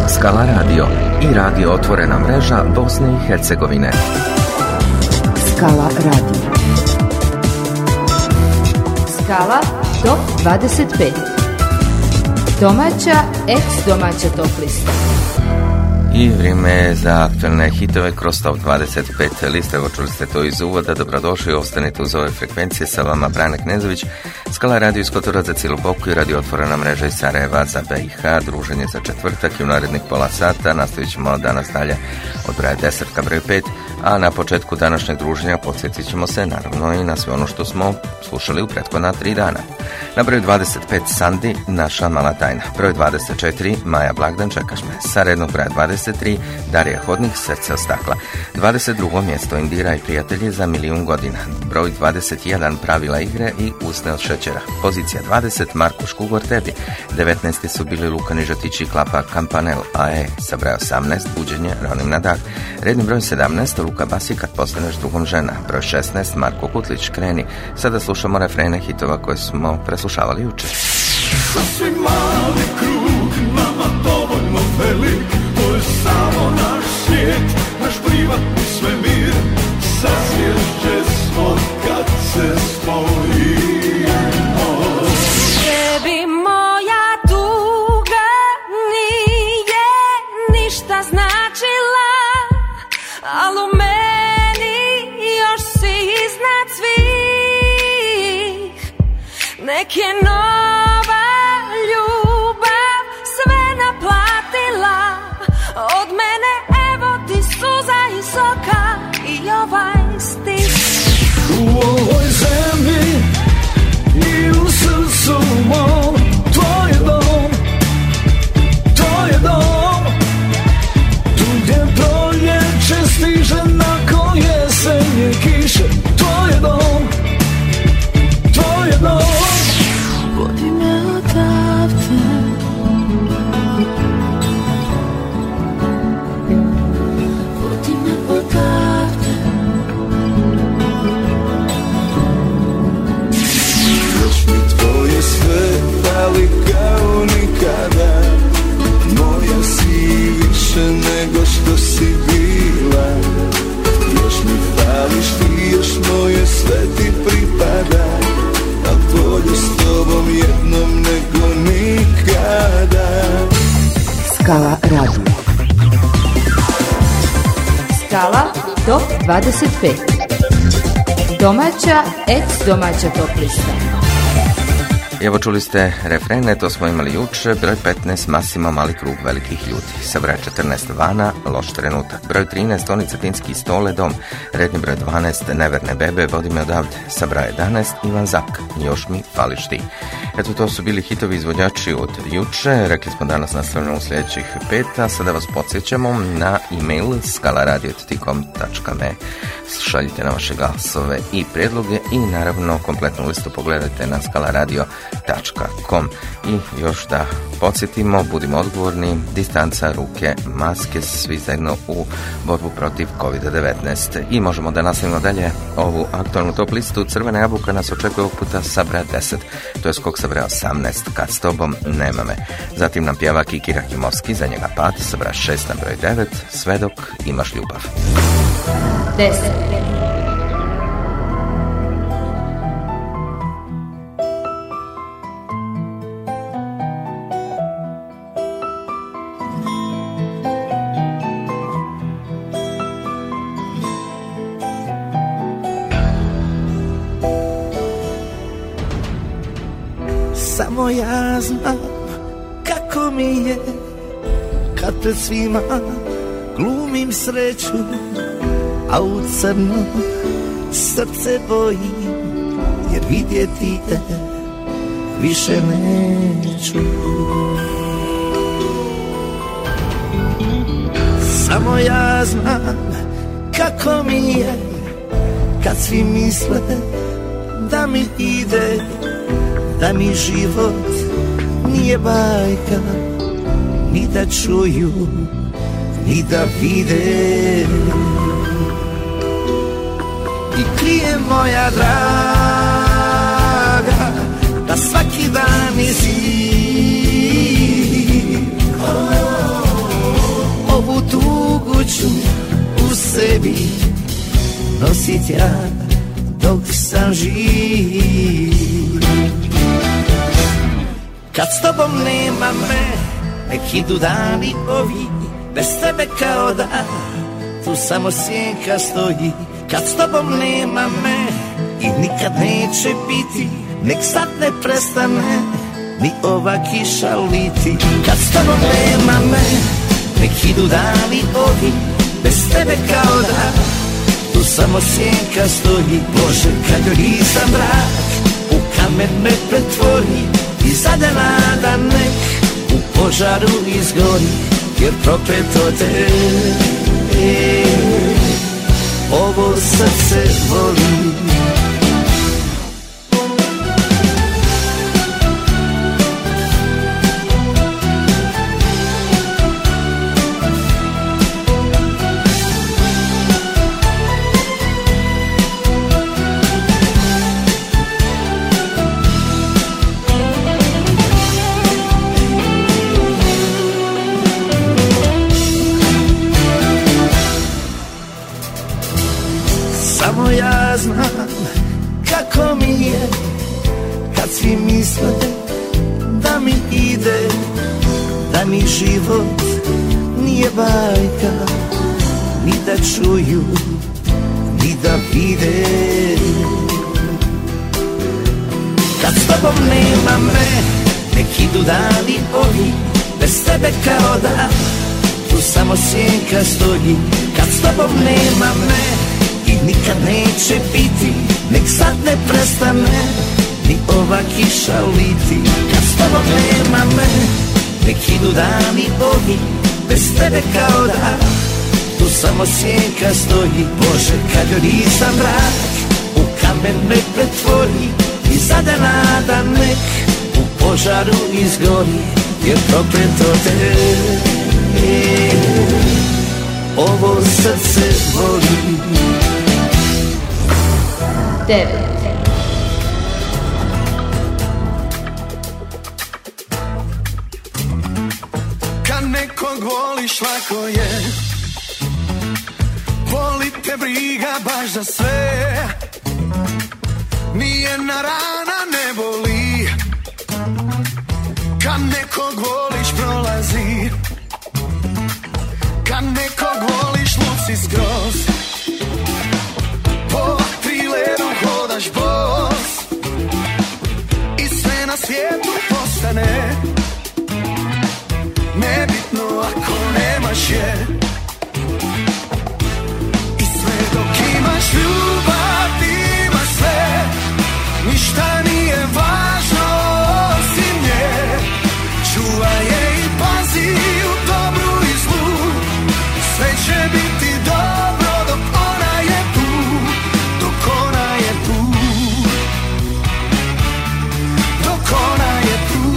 Skala Radio i radio Otvorena mreža Bosne i Hercegovine. Skala Radio. Skala Top 25. Domaća, ex-domaća top lista. I vrijeme je za aktualne hitove kroz Top 25 liste. Evo, čuli ste to iz uvoda. Dobrodošli, ostanite uz ove frekvencije. Sa vama Brane Knezović, Skala Radio iz Kotora za cijelu Boku i radio Otvorena mreža iz Sarajeva za BiH. Druženje za četvrtak i u narednih pola sata. Nastavit ćemo danas dalje od broja 10 ka broju 5. A na početku današnjeg druženja podsjetit ćemo se naravno i na sve ono što smo slušali u prethodna 3 dana. Na broju 25 Sandi, Naša mala tajna. Broj 24 Maja Blagdan, Čekaš me. Sa rednog broja 23 Darija Hodnik, Srce od stakla. 22. mjesto Indira i prijatelji za milijun godina. Broj 21 Pravila igre i Usne od šećera. Pozicija 20 Marko Škugor tebi. 19. su bili Luka Nižatić i Klapa Kampanel AE. Sa broja 18 Buđenje Ronim na dah. Redni broj 17 Luka Basi, Kad postaneš drugom žena. Broj 16 Marko Kutlić, Kreni. Sada slušamo refrene hitova koje smo preslušavali jučer. Sasvim mali krug, nama dovoljno velik, to je samo naš svijet, naš privatni svemir. Sasvježđe smo kad se spojimo. Tebi moja tuga nije ništa značila, al u meni još si iznad svih. Nek je nova ljubav sve naplatila, od mene evo ti suza i soka i ovaj stih. U ovoj zemlji i u srcu mom, tvoj je dom, to je dom. Tu gdje proljeće stiže nakon jesenje kiše, tvoj je dom, tvoj je dom. Vodi me odavde, vodi me odavde. Još mi tvoje sve pali kao nikada, moja si više nego što si bila. Još mi fališ ti, još moje sve ti pripada, a bolje s tobom jednom nego nikada. Skala Radio. Skala Top 25. Domaća, ex-domaća top lista. Evo, čuli ste refrene, to smo imali juče. Broj 15 Masimo, Mali krug velikih ljudi. Sa broja 14 Vana, Loš trenutak. Broj 13 Toni Cetinski, Stole dom. Redni broj 12 Neverne bebe, Vodi me odavde. Sa broja 11 Ivan Zak, Još mi fališ ti. Eto, to su bili hitovi izvođači od juče. Rekli smo danas nastavljamo u sljedećih 5, a sada vas podsjećamo na e-mail skalaradio@com.me. Šaljite na vaše glasove i prijedloge i naravno kompletnu listu pogledajte na skalaradio.com. I još da podsjetimo, budimo odgovorni, distanca, ruke, maske, svi zajedno u borbu protiv COVID-19. I možemo da nastavimo dalje ovu aktualnu top listu. Crvena jabuka nas očekuje ovog puta sa broja 10, to je skok sa broja 18, Kad s tobom nema me. Zatim nam pjeva Kiki Rahimovski, za njega pad, sa broja 6 na broj 9, Sve dok imaš ljubav. 10. Samo ja znam kako mi je kad pred svima glumim sreću, a u crno srce boji, jer vidjeti te više neću. Samo ja znam kako mi je kad svi misle da mi ide, da mi život nije bajka, ni da čuju, ni da vide. I krije moja draga da svaki dan je zim. sebi nosit ja dok sam živ. Kad s tobom nema me, nek idu dani ovi, bez tebe kao da tu samo sjenka stoji. Kad s tobom nema me i nikad neće biti, nek sad ne prestane ni ova kiša liti. Kad s tobom nema me, nek idu dani ovi, bez tebe kao da tu samo sjenka stoji. Bože, kad joj nisam brak, u kamen me pretvori i zadana da nek u požaru izgori, jer prokleto te ovo srce voli. Samo ja znam kako mi je kad svi misle da mi ide, da mi život nije bajka, ni da čuju, ni da vide. Kad s tobom nema me, nek idu dani ovi, bez tebe kao da tu samo sjenka stoji. Kad s tobom nema me i nikad neće biti, nek sad ne prestane ni ova kiša liti. Kad s tobom nema me, nek idu dani ovi, bez tebe kao da tu samo sjenka stoji. Bože, kad joj nisam brak, u kamen me pretvori i zadana da nek u požaru izgori, jer prokleto te ovo srce voli. 9. Kad nekog voliš lako je, boli te briga baš za sve, nijedna rana ne boli. Kad nekog voliš prolazi, kad nekog voliš luci skroz, po trileru hodaš bos i sve na svijetu postane nebitno ako nemaš je. I sve dok imaš ljubav, ima sve, ništa nije važno osim nje. Čuvaj je i pazi u dobru i zlu, sve će biti dobro dok ona je tu, dok ona je tu, dok ona je tu,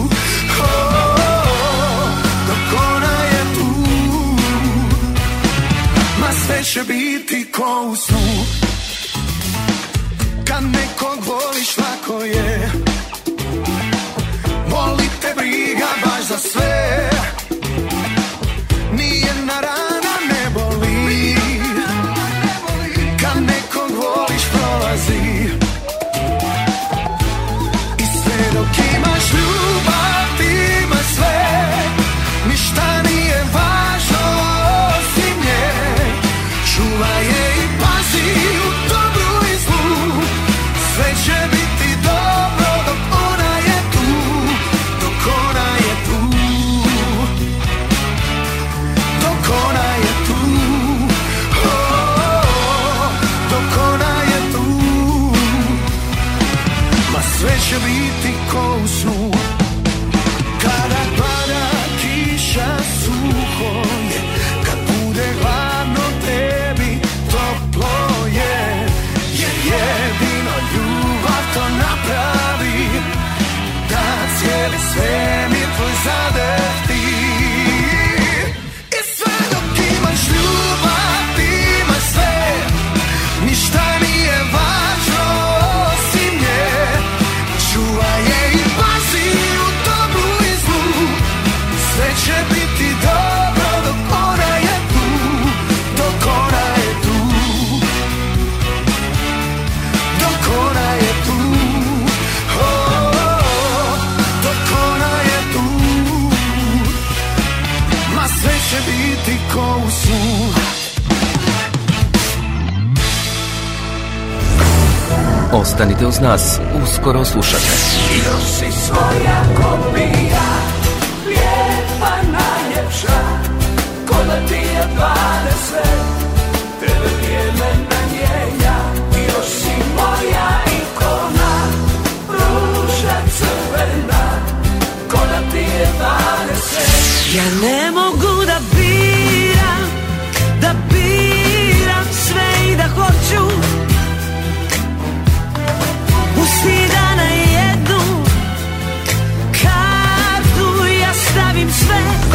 dok ona je tu. Ma sve će biti ko u snu. Kad nekog voliš lako je, boli te briga baš za sve, nijedna rana ne boli. Kad nekog voliš prolazi i sve dok imaš ljubav, ima sve, ništa nije važno osim nje. Čuvaj je i pazi u dobru i zlu, sve će biti dobro neće biti ko u snu. Ostanite uz nas, uskoro slušate. Još si svoja kopija, lijepa najljepša, ko da ti je 20, tebe vrijeme mijenja. Još si moja ikona, ruža crvena, ko da ti je 20. Ja ne mogu da biram sve i da hoću. Pusti da na jednu kartu ja stavim sve.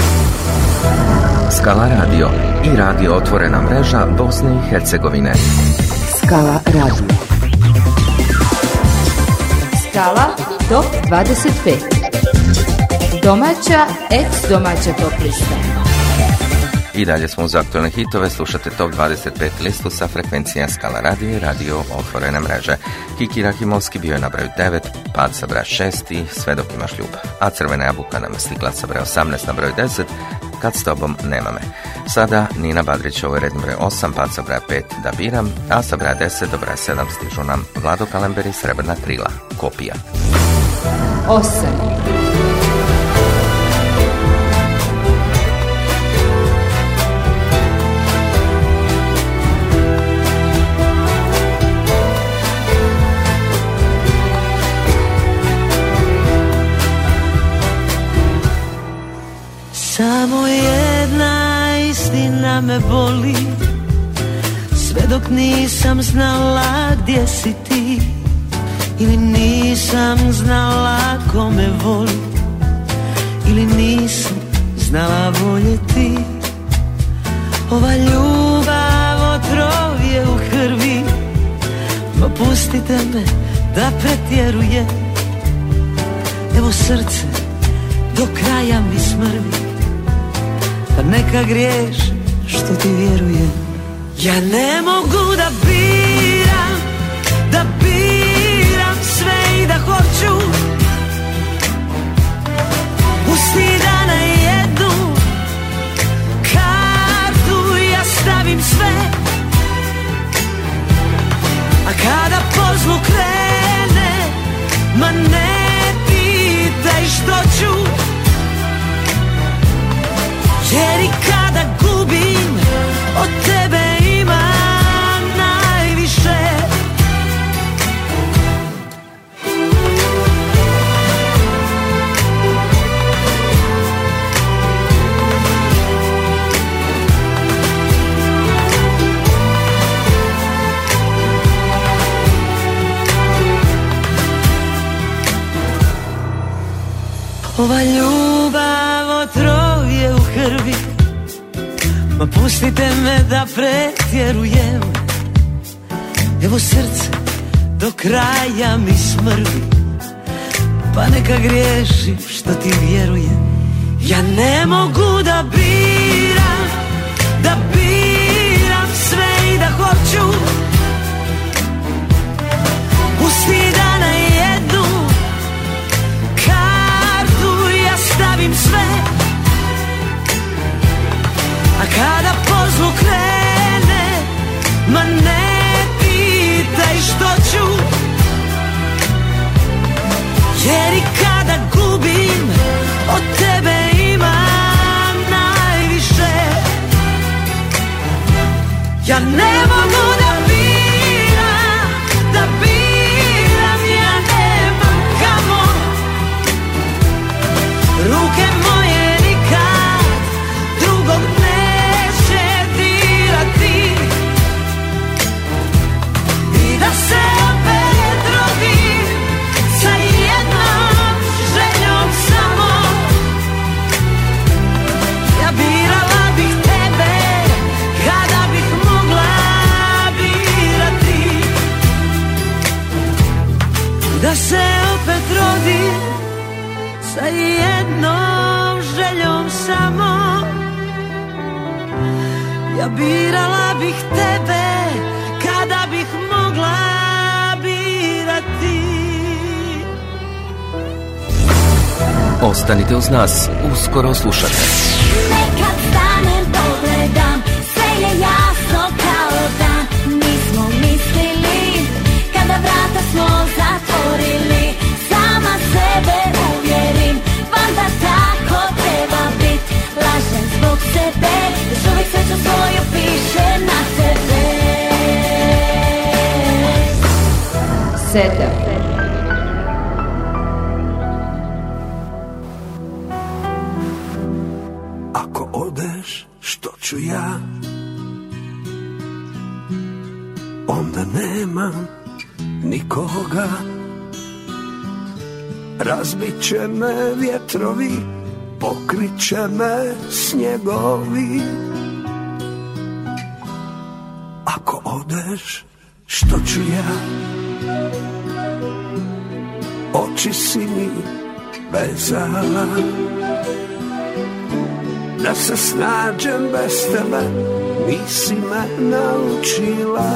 Skala radio i radio otvorena mreža Bosne i Hercegovine. Skala radio. Skala top 25. Domaća, ex-domaća top lista. I dalje smo uz aktualne hitove, slušate Top 25 listu sa frekvencija Skala radio i radio otvorene mreže. Kiki Rahimovski bio je na broju 9, Pad sa broja 6 i Sve dok imaš ljubav. A Crvena jabuka nam je stigla sa broja 18 na broju 10, Kad s tobom nema me. Sada Nina Badrić, ovo je redni broj 8, Pad sa broja 5, Da biram, a sa broja 10 do broja 7 stižu nam Vlado Kalemberi, Srebrna krila, Kopija. 8. Samo jedna istina me boli, sve dok nisam znala gdje si ti, ili nisam znala ko me voli, ili nisam znala voljeti. Ova ljubav otrov je u krvi, ma pustite me da pretjerujem. Evo srce do kraja mi smrvi, pa neka griješi što ti vjerujem. Ja ne mogu da biram sve i da hoću. Pusti da na jednu kartu ja stavim sve. A kada po zlu krene, ma ne pitaj što ću. Jer i kada gubim, od tebe imam najviše. Ova ljubav otrov je u krvi, ma pustite me da pretjerujem. Evo srce do kraja mi smrvi, pa neka griješim što ti vjerujem. Ja ne mogu da biram sve i da hoću. Pusti da na jednu kartu ja stavim sve. A kada po zlu krene, ma ne pitaj što ću. Jer i kada gubim, od tebe imam najviše. Ja ne mogu da biram, ja nemam kamo. Ruke moje nikad drugog neće dirati. I da se opet rodim sa jednom željom samo. Ja birala bih tebe kada bih mogla birati. Da se opet rodim sa jednom željom samo. Ja birala bih tebe kada bih mogla birati. Ostanite uz nas, uskoro slušate. Nekad stane je jasno kao dan. Nismo mislili kada vrata smo zatvorili. Sama sebe uvjerim, valjda tako treba bit. Lažem zbog sebe, još uvijek sreću svoju piše na tebe. 7. Ako odeš, što ću ja? Onda nemam nikoga. Razbit će me vjetrovi, pokrit će me snjegovi. Ako odeš, što ću ja? Oči si mi vezala, da se snađem bez tebe, nisi me naučila.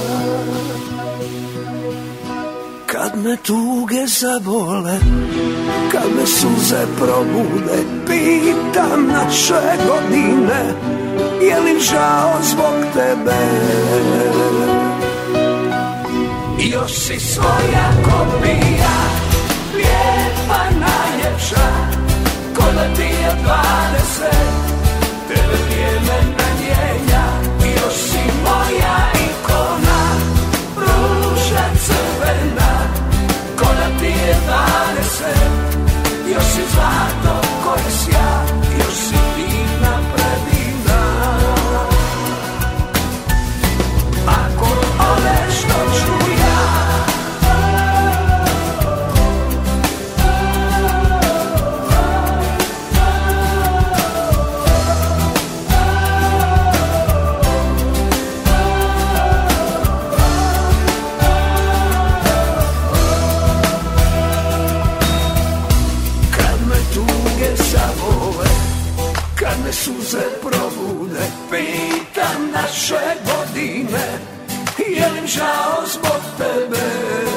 Kad me tuge zabole, kad me suze probude, pitam naše godine, je li žao zbog tebe? Još si svoja kopija, lijepa najljepša, ko da ti je 20, tebe vrijeme ne mijenja. Još si moja ikona, ruža crvena, ko da ti je 20. Još si zlato koje sja, još si divna predivna. Ako odeš, što ću ja? Kad me suze probude, pitam naše godine, je li žao zbog tebe?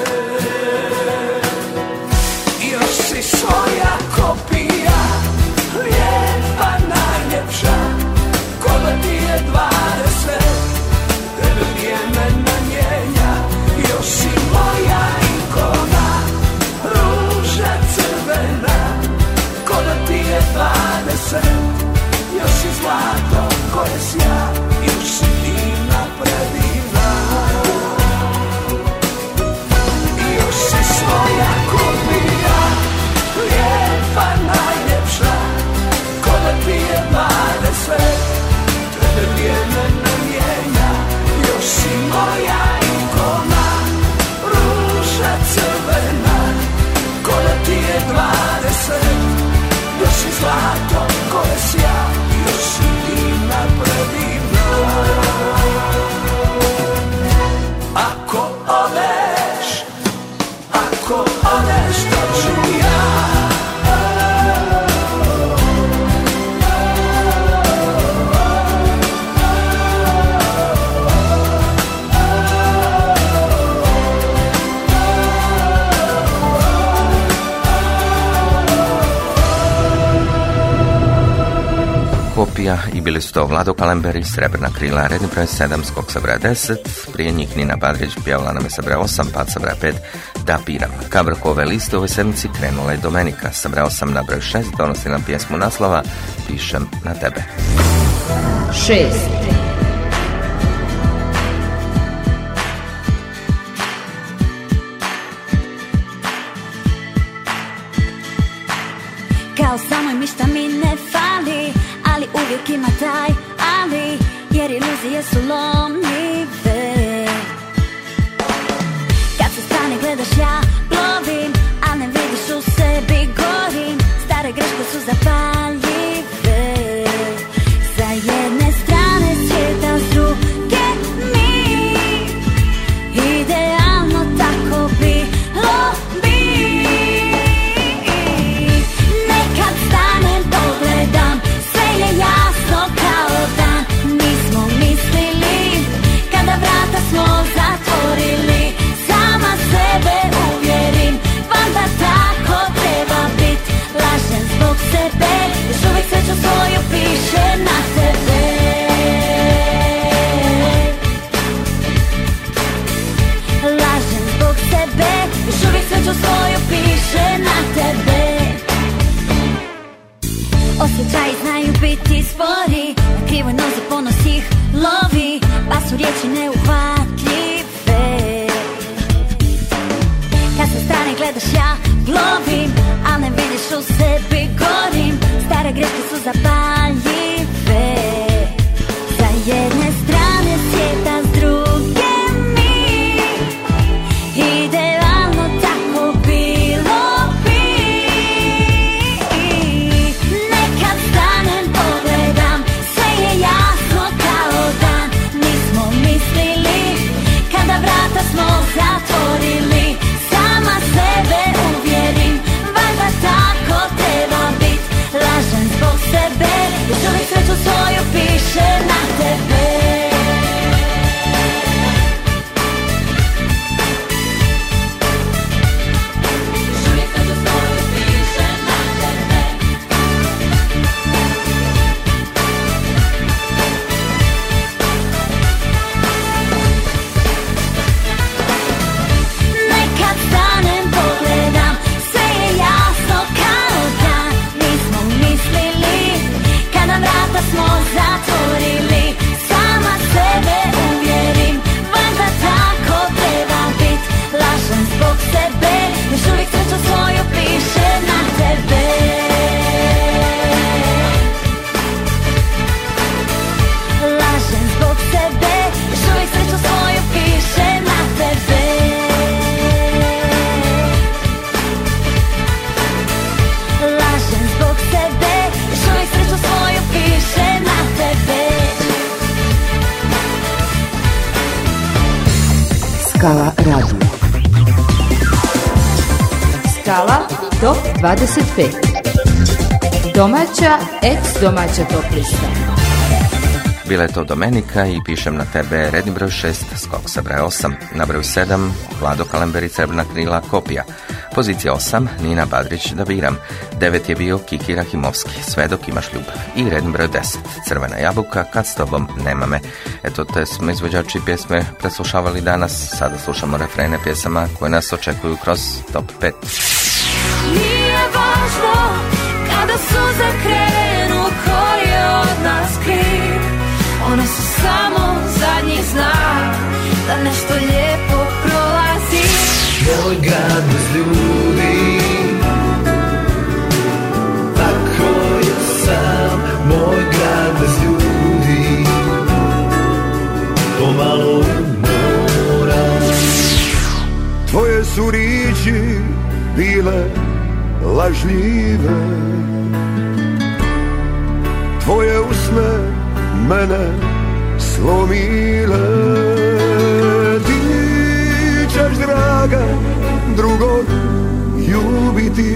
Još si svoja kopija, lijepa najljepša, ko da ti je 20, tebe vrijeme ne mijenja. Još si moja ikona, ruža crvena, ko da ti je 20. Još si zlato koje sja, još si divna predivna. Još si svoja kopija, lijepa najljepša, ko da ti je 20, tebe vrijeme ne mijenja. Još si moja ikona, ruža crvena, ko da ti je 20. Još si zlato koje sja, još si divna predivna. Ako odeš, to ću ja. Kopija i bili su to Vlado Kalember i Srebrna krila, redni broj 7, skok sa broja 10, prije njih Nina Badrić pjevala nam je sa broja 8, pad sa broja 5, Da piram. Kabrko ove liste u ovoj sedmici krenula je Domenika, sa broja 8 na broj 6, donosi nam pjesmu naslova Pišem na tebe. 6. Kao samoj ništa mi ne fali, ali uvijek ima taj ali, jer iluzije su lomljive. Kad sa strane gledaš ja plovim, a ne vidiš u sebi gorim. Stare greške su zapaljive, sa jedne strane svijeta, s druge mi. Idealno tako bilo bi. Nekad stanem, pogledam, sve je jasno kao dan. Nismo mislili znaju biti spori, na krivoj nozi ponos ih lovi, pa su riječi neuhvatljive. Kad sa strane gledaš ja plovim, al ne vidiš u sebi gorim, stare greške su zapaljive. Sa jedne strane svijeta, s druge mi, idealno tako bilo bi. Nekad stanem, pogledam, sve je jasno kao dan. Nismo mislili kada vrata smo zatvorili, sama sebe uvjerim, valjda tako treba bit. Lažem zbog sebe, još uvijek sreću svoju piše na tebe. Skala radio. Skala top 25. Domaća, ex-domaća top lista. Bila je to Domenika i Pišem na tebe, redni broj 6, skok sa broja 8. Na broju 7, Vlado Kalemberi, Crvena krila, Kopija. Pozicija 8, Nina Badrić, Da biram. 9 je bio Kiki Rahimovski, Sve dok imaš ljubav. I redni broj 10, Crvena jabuka, Kad s tobom nema me. Eto, te smo izvođači pjesme preslušavali danas. Sada slušamo refrene pjesama koje nas očekuju kroz top 5. Nije važno kada suze krenu, ko je od nas kriv. One su samo zadnji znak da nešto lijepo prolazi. Moj grad bez ljudi, tako je sam. Moj grad bez ljudi, pomalo mora. Tvoje su riječi bile lažljive, tvoje usne mene slomile. Ti ćeš, draga, drugog ljubiti,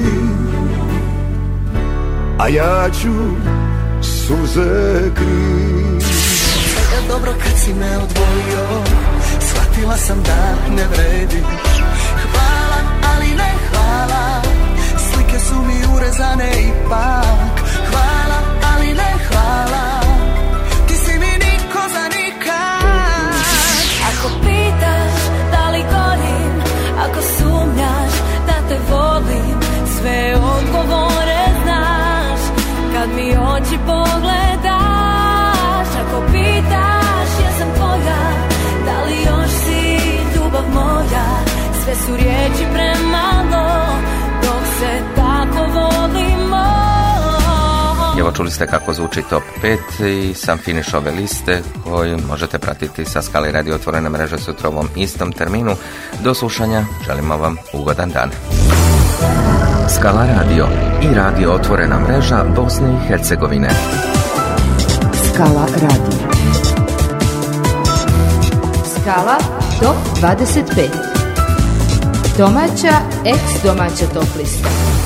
a ja ću suze kriti. Sve je dobro kad si me odvojio, shvatila sam da ne vredi. Hvala, ali ne hvala, slike su mi urezane ipak. Hvala, ali ne hvala, ti si mi niko za nikad. Ako pitaš da li gorim, ako sumnjaš da te volim, sve odgovore znaš kad mi oči pogledaš. Ako pitaš jesam tvoja, da li još si ljubav moja, sve su riječi premalo dok se tako volimo. Evo, čuli ste kako zvuči top 5 i sam finiš ove liste koju možete pratiti sa Skale radio otvorene mreže sutra u ovom istom terminu. Do slušanja, želimo vam ugodan dan. Skala radio i radio otvorena mreža Bosne i Hercegovine. Skala radio. Skala top 25. Domaća, ex-domaća top lista.